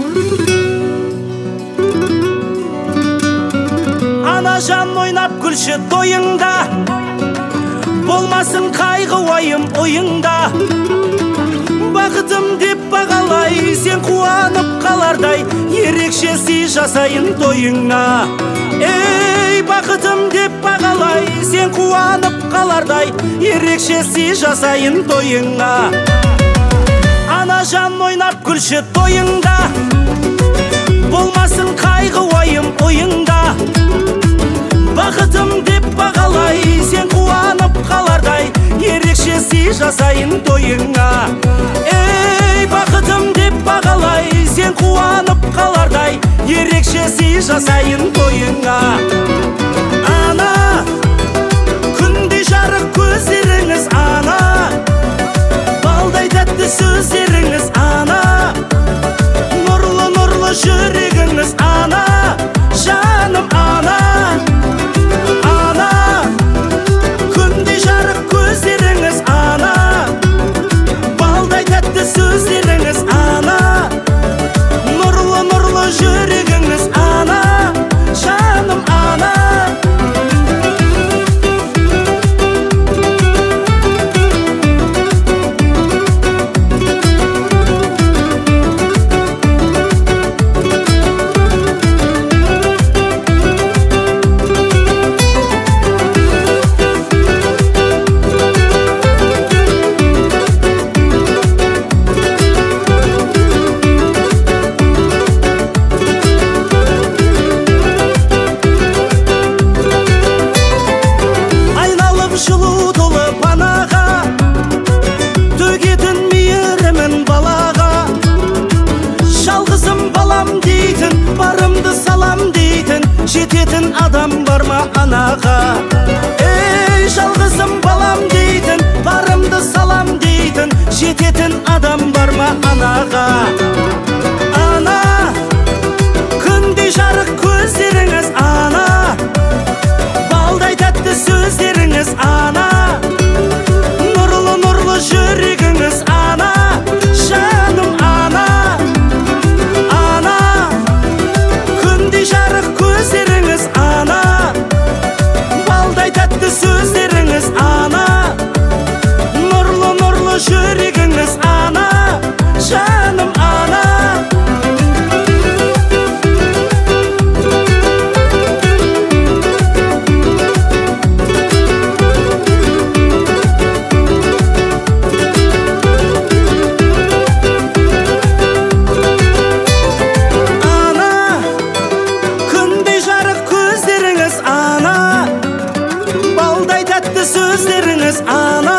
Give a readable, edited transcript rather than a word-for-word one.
Анажан ойнап күлші тойыңда, болмасын қайғы ойым ойыңда. Бақытым деп бағалай, сен қуанып қалардай, ерекше сый жасайын тойыңа. Ей, бақытым деп бағалай, сен қуанып қалардай, ерекше сый жасайын тойыңа. Анажан ойнап күлші тойыңда, болмасын қайғы ойым ойыңда. Бақытым деп бағалай, сен қуанып қалардай, ерекше сый жасайын тойыңа. Ей, бақытым деп бағалай, сен қуанып қалардай, ерекше сый жасайын тойыңа. Ана, күндей жарық көздеріңіз, ана, балдай тәтті сөздеріңіз, ана, нұрлы жүрегіңіз, ана, жаным, ана. Сөздеріңіз ана, нұрлы жүрегіңіз ана, жаным ана. Жылу толы панаға, төгетін мейірімін балаға. Жалғызым балам дейтін, барымды салам дейтін, жететін адам бар ма анаға? Ей, жалғызым балам дейтін, барымды салам дейтін, жететін адам бар ма анаға? Ана, күндей жарық көздеріңіз ана, балдай тәтті сөздеріңіз ана, нұрлы жүрегіңіз ана, жаным ана. Ана, күндей жарық көздеріңіз ана, балдай тәтті сөздеріңіз ана, нұрлы жүрегіңіз ана, жаным ана. Сөздеріңіз ана,